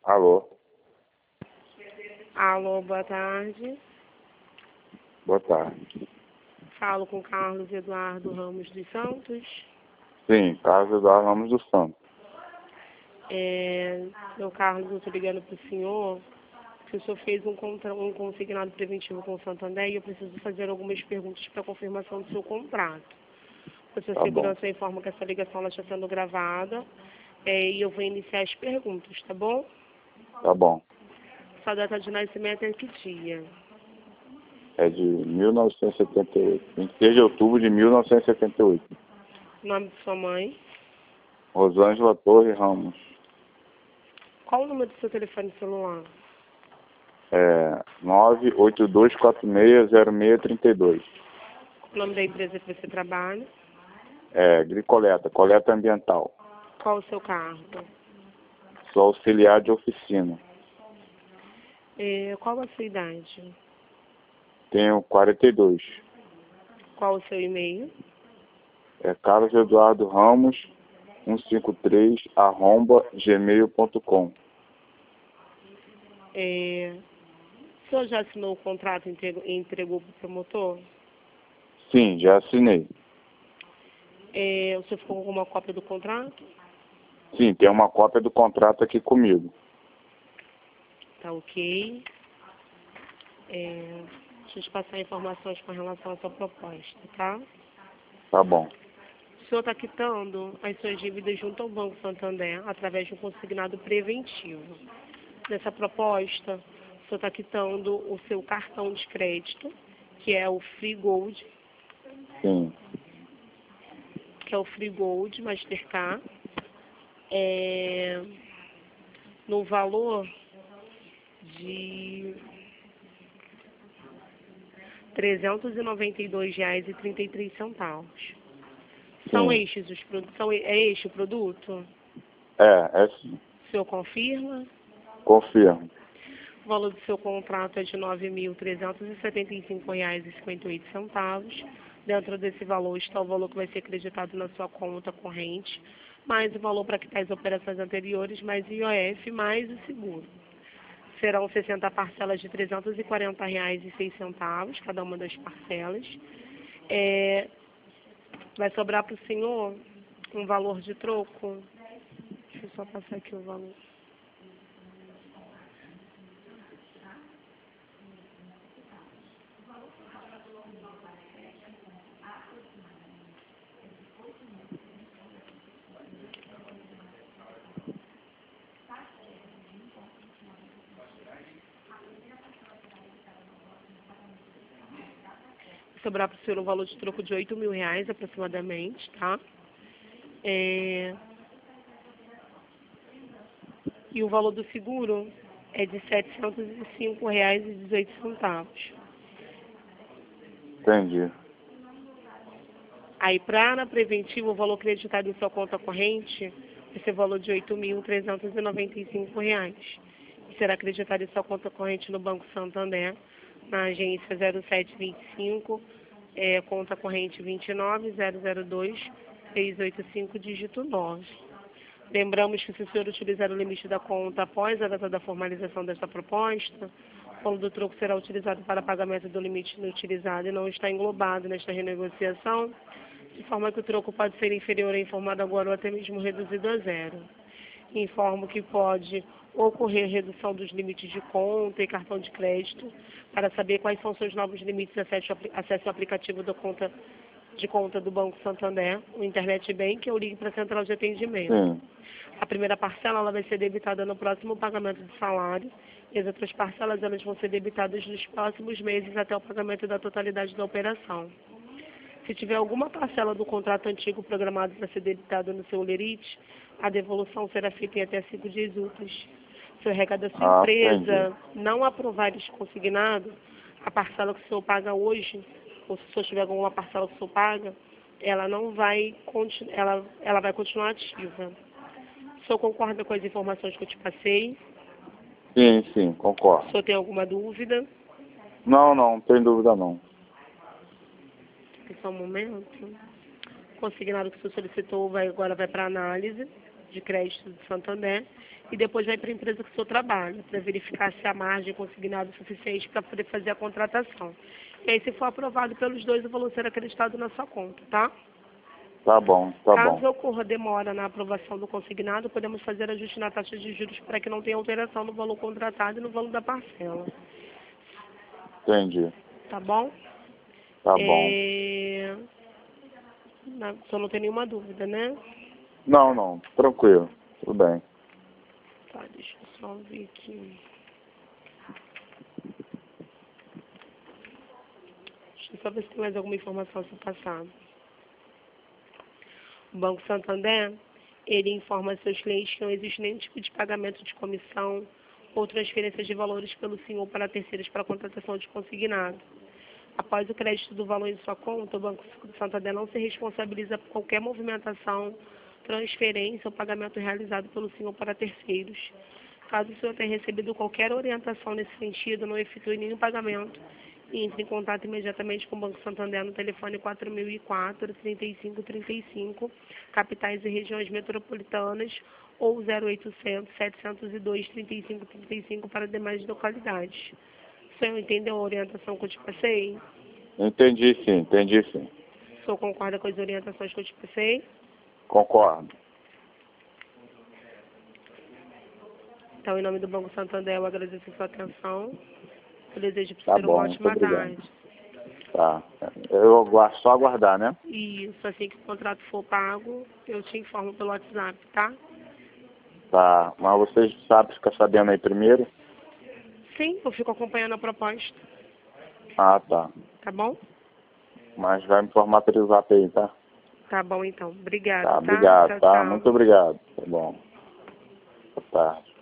Alô, Alô, boa tarde. boa tarde. Falo com Carlos Eduardo Ramos dos Santos. Sim, Carlos Eduardo Ramos dos Santos. Meu Carlos, eu estou ligando para o senhor, que o senhor fez um consignado preventivo com o Santander e eu preciso fazer algumas perguntas para confirmação do seu contrato. A sua Tá bom, segurança informa que essa ligação ela está sendo gravada e eu vou iniciar as perguntas, tá bom? tá bom. Sua data de nascimento é que dia? É de 1978. 26 de outubro de 1978. Nome de sua mãe? Rosângela Torre Ramos. Qual o número do seu telefone celular? 982460632. O nome da empresa que você trabalha? Gricoleta, coleta ambiental. Qual o seu cargo? Sou auxiliar de oficina. Qual a sua idade? Tenho 42. Qual o seu e-mail? Carlos Eduardo Ramos 153@gmail.com. O senhor já assinou o contrato e entregou para o promotor? Sim, já assinei. O senhor ficou com alguma cópia do contrato? Sim, tem uma cópia do contrato aqui comigo. Tá ok. Deixa eu te passar informações com relação à sua proposta, tá? Tá bom. O senhor está quitando as suas dívidas junto ao Banco Santander através de um consignado preventivo. Nessa proposta, o senhor está quitando o seu cartão de crédito, que é o Free Gold, Sim. Mastercard, no valor de R$ 392,33. São Sim. estes os produtos? É este o produto? É sim. O senhor confirma? Confirmo. O valor do seu contrato é de R$ 9.375,58. Dentro desse valor está o valor que vai ser acreditado na sua conta corrente, mais o valor para quitar as operações anteriores, mais IOF, mais o seguro. Serão 60 parcelas de R$ 340,06, cada uma das parcelas. Vai sobrar para o senhor um valor de troco. Deixa eu só passar aqui o valor. Vai sobrar para o senhor um valor de troco de R$ 8.000 aproximadamente, tá? E o valor do seguro é de R$ 705,18. Entendi. Aí, na preventiva, o valor acreditado em sua conta corrente vai ser o valor de R$ 8.395. E será acreditado em sua conta corrente no Banco Santander, na agência 0725, conta corrente 29002-685, dígito 9. Lembramos que se o senhor utilizar o limite da conta após a data da formalização desta proposta, o valor do troco será utilizado para pagamento do limite inutilizado e não está englobado nesta renegociação, de forma que o troco pode ser inferior a informado agora ou até mesmo reduzido a zero. Informo que pode ocorrer redução dos limites de conta e cartão de crédito. Para saber quais são seus novos limites, acesse o aplicativo de conta do Banco Santander, o Internet Bank, ou ligue para a central de atendimento. Sim. A primeira parcela ela vai ser debitada no próximo pagamento do salário e as outras parcelas elas vão ser debitadas nos próximos meses até o pagamento da totalidade da operação. Se tiver alguma parcela do contrato antigo programado para ser debitada no seu lerite, a devolução será feita em até 5 dias úteis. Se o RH da sua empresa não aprovar este consignado, a parcela que o senhor paga hoje, ou se o senhor tiver alguma parcela que o senhor paga, ela não vai ela vai continuar ativa. O senhor concorda com as informações que eu te passei? Sim, O concordo. senhor tem alguma dúvida? Não tem dúvida não. Só um momento. O consignado que o senhor solicitou agora vai para análise. de crédito do Santander e depois vai para a empresa que o senhor trabalha, para verificar se a margem consignada é suficiente para poder fazer a contratação. E aí, se for aprovado pelos dois, o valor será acreditado na sua conta, tá? Tá bom, tá Caso bom. ocorra demora na aprovação do consignado, podemos fazer ajuste na taxa de juros para que não tenha alteração no valor contratado e no valor da parcela. Entendi. Tá bom? Tá bom. Só não tem nenhuma dúvida, né? Não, não. Tranquilo. Tudo bem. Tá, deixa eu só ver aqui. Deixa eu só ver se tem mais alguma informação a ser passada. O Banco Santander, ele informa a seus clientes que não existe nenhum tipo de pagamento de comissão ou transferência de valores pelo senhor para terceiros para contratação de consignado. Após o crédito do valor em sua conta, o Banco Santander não se responsabiliza por qualquer movimentação, transferência ou pagamento realizado pelo senhor para terceiros. Caso o senhor tenha recebido qualquer orientação nesse sentido, não efetue nenhum pagamento e entre em contato imediatamente com o Banco Santander no telefone 4004-3535, capitais e regiões metropolitanas, ou 0800-702-3535 para demais localidades. O senhor entendeu a orientação que eu te passei? Entendi sim. O senhor concorda com as orientações que eu te passei? Concordo. Então, em nome do Banco Santander, eu agradeço a sua atenção. Eu desejo para o Tá senhor uma bom, ótima muito obrigado. tarde. Tá. Só aguardar, né? E assim que o contrato for pago, eu te informo pelo WhatsApp, tá? Tá. Mas vocês sabem, ficar sabendo aí primeiro? Sim, eu fico acompanhando a proposta, Ah, tá. tá bom? Mas vai me informar pelo zap aí, tá? Tá bom, então. Obrigada, Tá, tá? obrigado, Tchau, tá? tchau. Muito obrigado. Tá bom. Boa tarde.